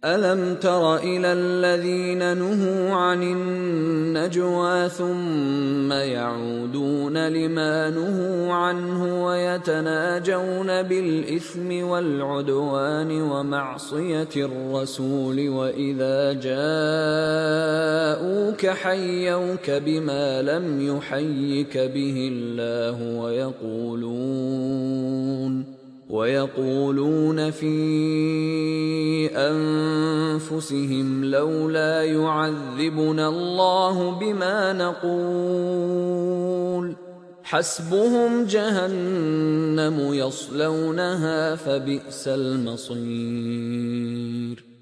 ألم تر إلى الذين نهوا عن النجوى ثم يعودون لما نهوا عنه ويتناجون بالإثم والعدوان ومعصية الرسول وإذا جاءوك حيوك بما لم يحيك به الله ويقولون في أنفسهم لولا يعذبنا الله بما نقول حسبهم جهنم يصلونها فبئس المصير.